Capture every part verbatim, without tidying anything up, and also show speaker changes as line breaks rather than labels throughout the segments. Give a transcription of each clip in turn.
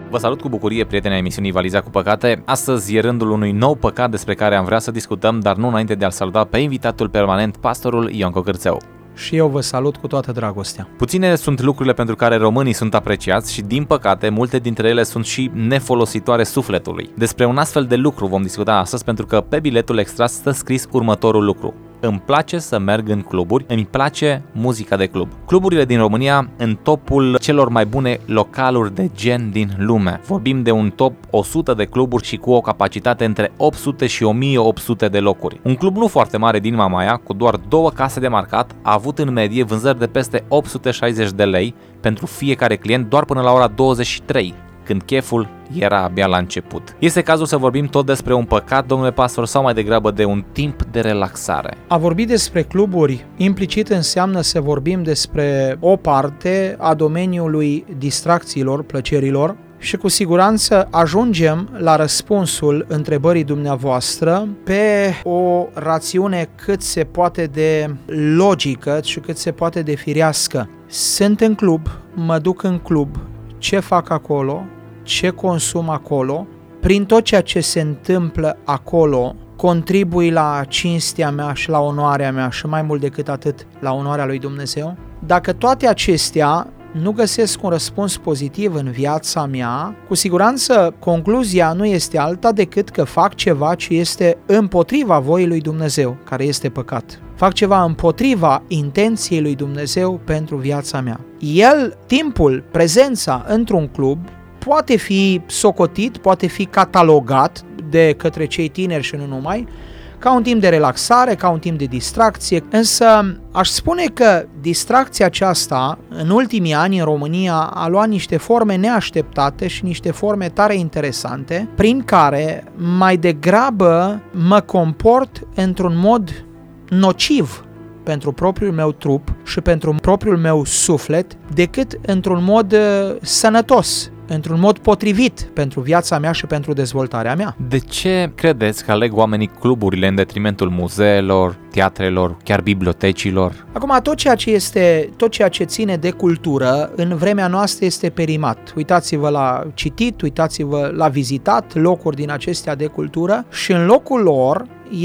Vă salut cu bucurie, prieteni ai emisiunii Valiza cu Păcate. Astăzi e rândul unui nou păcat despre care am vrea să discutăm, dar nu înainte de a-l saluta pe invitatul permanent, pastorul Ionco Cârțeu.
Și eu vă salut cu toată dragostea.
Puține sunt lucrurile pentru care românii sunt apreciați și, din păcate, multe dintre ele sunt și nefolositoare sufletului. Despre un astfel de lucru vom discuta astăzi, pentru că pe biletul extras stă scris următorul lucru: îmi place să merg în cluburi, îmi place muzica de club. Cluburile din România în topul celor mai bune localuri de gen din lume. Vorbim de un top o sută de cluburi și cu o capacitate între opt sute și o mie opt sute de locuri. Un club nu foarte mare din Mamaia, cu doar două case de marcat, a avut în medie vânzări de peste opt sute șaizeci de lei pentru fiecare client doar până la ora douăzeci și trei. Când cheful era abia la început. Este cazul să vorbim tot despre un păcat, domnule pastor, sau mai degrabă de un timp de relaxare?
A vorbi despre cluburi implicit înseamnă să vorbim despre o parte a domeniului distracțiilor, plăcerilor, și cu siguranță ajungem la răspunsul întrebării dumneavoastră pe o rațiune cât se poate de logică și cât se poate de firească. Sunt în club, mă duc în club, ce fac acolo, ce consum acolo, prin tot ceea ce se întâmplă acolo, contribui la cinstea mea și la onoarea mea și mai mult decât atât la onoarea lui Dumnezeu? Dacă toate acestea nu găsesc un răspuns pozitiv în viața mea, cu siguranță concluzia nu este alta decât că fac ceva ce este împotriva voii lui Dumnezeu, care este păcat. Fac ceva împotriva intenției lui Dumnezeu pentru viața mea. El, timpul, prezența într-un club poate fi socotit, poate fi catalogat de către cei tineri și nu numai, ca un timp de relaxare, ca un timp de distracție, însă aș spune că distracția aceasta în ultimii ani în România a luat niște forme neașteptate și niște forme tare interesante, prin care mai degrabă mă comport într-un mod nociv pentru propriul meu trup și pentru propriul meu suflet, decât într-un mod uh, sănătos, într-un mod potrivit pentru viața mea și pentru dezvoltarea mea.
De ce credeți că aleg oamenii cluburile în detrimentul muzeelor, teatrelor, chiar bibliotecilor?
Acum, tot ceea ce este, tot ceea ce ține de cultură în vremea noastră este perimat. Uitați-vă la citit, uitați-vă la vizitat locuri din acestea de cultură și în locul lor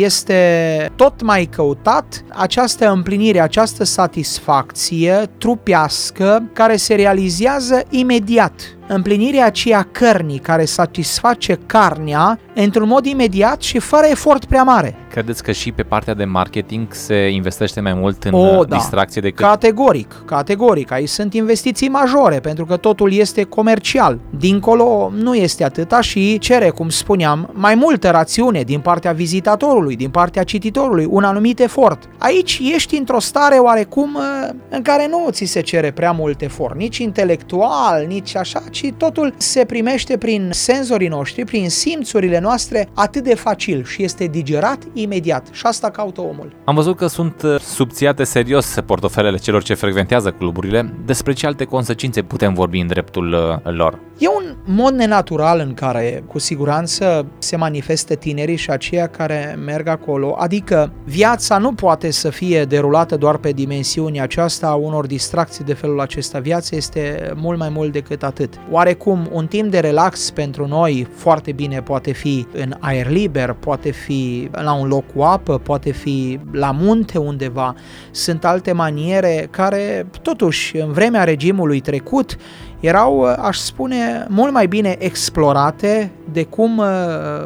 este tot mai căutat această împlinire, această satisfacție trupească care se realizează imediat. Împlinirea aceea cărnii care satisface carnea într-un mod imediat și fără efort prea mare.
Credeți că și pe partea de marketing se investește mai mult în
o, da.
distracție decât...
Categoric, categoric. Aici sunt investiții majore, pentru că totul este comercial. Dincolo nu este atâta și cere, cum spuneam, mai multă rațiune din partea vizitatorului, din partea cititorului, un anumit efort. Aici ești într-o stare oarecum în care nu ți se cere prea mult efort, nici intelectual, nici așa, ci totul se primește prin senzorii noștri, prin simțurile noastre atât de facil și este digerat imediat. Și asta caută omul.
Am văzut că sunt subțiate serios portofelele celor ce frecventează cluburile. Despre ce alte consecințe putem vorbi în dreptul uh, lor?
E un mod nenatural în care cu siguranță se manifestă tinerii și aceia care merg acolo, adică viața nu poate să fie derulată doar pe dimensiunea aceasta a unor distracții de felul acesta. Viața este mult mai mult decât atât. Oarecum, un timp de relax pentru noi foarte bine poate fi în aer liber, poate fi la un loc cu apă, poate fi la munte undeva. Sunt alte maniere care, totuși, în vremea regimului trecut, erau, aș spune, mult mai bine explorate de cum uh,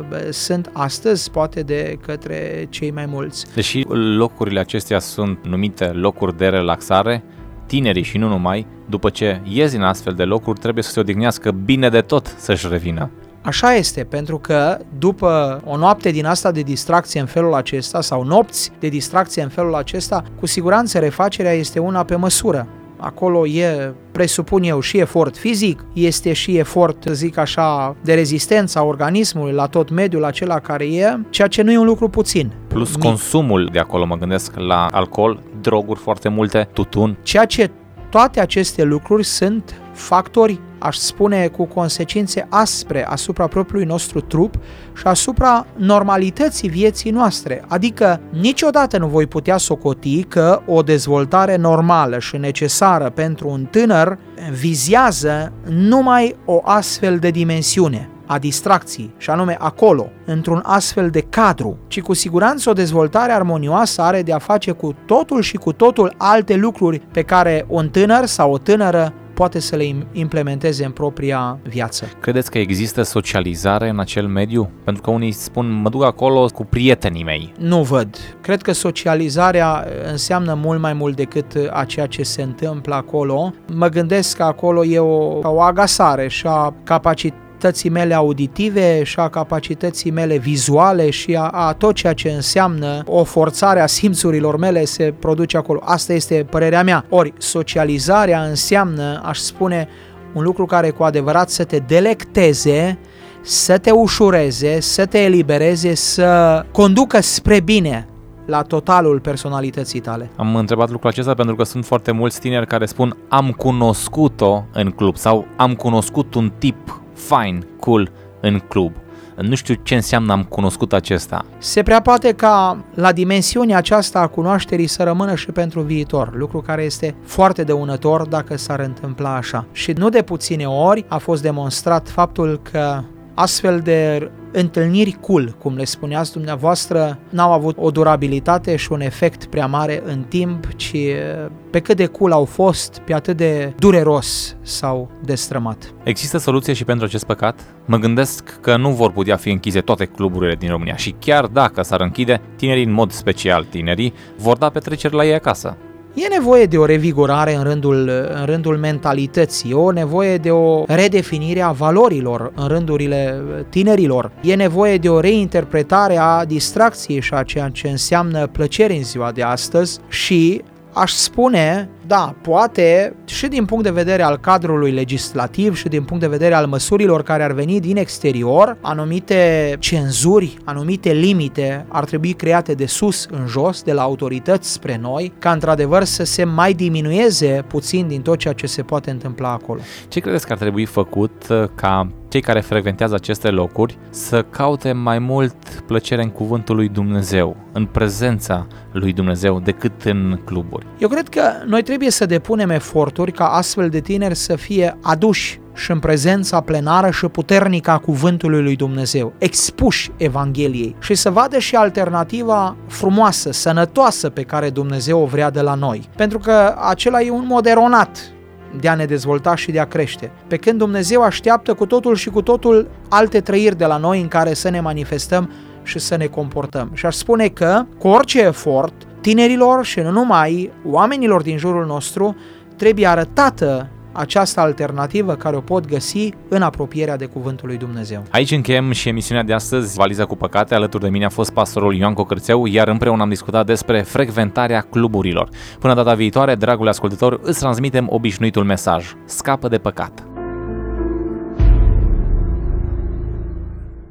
sunt astăzi, poate de către cei mai mulți.
Deși locurile acestea sunt numite locuri de relaxare, tinerii și nu numai, după ce ies din astfel de locuri, trebuie să se odihnească bine de tot să-și revină.
Așa este, pentru că după o noapte din asta de distracție în felul acesta sau nopți de distracție în felul acesta, cu siguranță refacerea este una pe măsură. Acolo e, presupun eu, și efort fizic, este și efort, zic așa, de rezistență a organismului la tot mediul acela care e, ceea ce nu e un lucru puțin.
Plus consumul de acolo, mă gândesc la alcool, droguri foarte multe, tutun.
Ceea ce toate aceste lucruri sunt factori aș spune cu consecințe aspre asupra propriului nostru trup și asupra normalității vieții noastre. Adică niciodată nu voi putea socoti că o dezvoltare normală și necesară pentru un tânăr vizează numai o astfel de dimensiune a distracției, și anume acolo, într-un astfel de cadru, ci cu siguranță o dezvoltare armonioasă are de a face cu totul și cu totul alte lucruri pe care un tânăr sau o tânără poate să le implementeze în propria viață.
Credeți că există socializare în acel mediu? Pentru că unii spun, mă duc acolo cu prietenii mei.
Nu văd. Cred că socializarea înseamnă mult mai mult decât a ceea ce se întâmplă acolo. Mă gândesc că acolo e o, o agasare și a capacității capacității mele auditive și a capacității mele vizuale și a, a tot ceea ce înseamnă o forțare a simțurilor mele se produce acolo. Asta este părerea mea. Ori socializarea înseamnă, aș spune, un lucru care cu adevărat să te delecteze, să te ușureze, să te elibereze, să conducă spre bine la totalul personalității tale.
Am întrebat lucrul acesta pentru că sunt foarte mulți tineri care spun am cunoscut-o în club sau am cunoscut un tip fine, cool în club. Nu știu ce înseamnă am cunoscut acesta.
Se prea poate ca la dimensiunea aceasta a cunoașterii să rămână și pentru viitor, lucru care este foarte dăunător dacă s-ar întâmpla așa. Și nu de puține ori a fost demonstrat faptul că astfel de întâlniri cool, cum le spuneați dumneavoastră, n-au avut o durabilitate și un efect prea mare în timp, ci pe cât de cool au fost, pe atât de dureros s-au destrămat.
Există soluție și pentru acest păcat? Mă gândesc că nu vor putea fi închise toate cluburile din România și chiar dacă s-ar închide, tinerii, în mod special tinerii, vor da petreceri la ei acasă.
E nevoie de o revigorare în rândul, în rândul mentalității, o nevoie de o redefinire a valorilor în rândurile tinerilor, e nevoie de o reinterpretare a distracției și a ceea ce înseamnă plăcere în ziua de astăzi și aș spune, da, poate și din punct de vedere al cadrului legislativ și din punct de vedere al măsurilor care ar veni din exterior, anumite cenzuri, anumite limite ar trebui create de sus în jos, de la autorități spre noi, ca într-adevăr să se mai diminueze puțin din tot ceea ce se poate întâmpla acolo.
Ce credeți că ar trebui făcut ca cei care frecventează aceste locuri să caute mai mult plăcere în cuvântul lui Dumnezeu, în prezența lui Dumnezeu, decât în cluburi?
Eu cred că noi trebuie să depunem eforturi ca astfel de tineri să fie aduși și în prezența plenară și puternică a cuvântului lui Dumnezeu, expuși Evangheliei și să vadă și alternativa frumoasă, sănătoasă pe care Dumnezeu o vrea de la noi. Pentru că acela e un mod eronat de a ne dezvolta și de a crește. Pe când Dumnezeu așteaptă cu totul și cu totul alte trăiri de la noi în care să ne manifestăm și să ne comportăm. Și aș spune că, cu orice efort, tinerilor și nu numai, oamenilor din jurul nostru, trebuie arătată această alternativă care o pot găsi în apropierea de cuvântul lui Dumnezeu.
Aici încheiem și emisiunea de astăzi, Valiza cu păcate. Alături de mine a fost pastorul Ioan Cocârțeu, iar împreună am discutat despre frecventarea cluburilor. Până data viitoare, dragul ascultător, îți transmitem obișnuitul mesaj: scapă de păcat.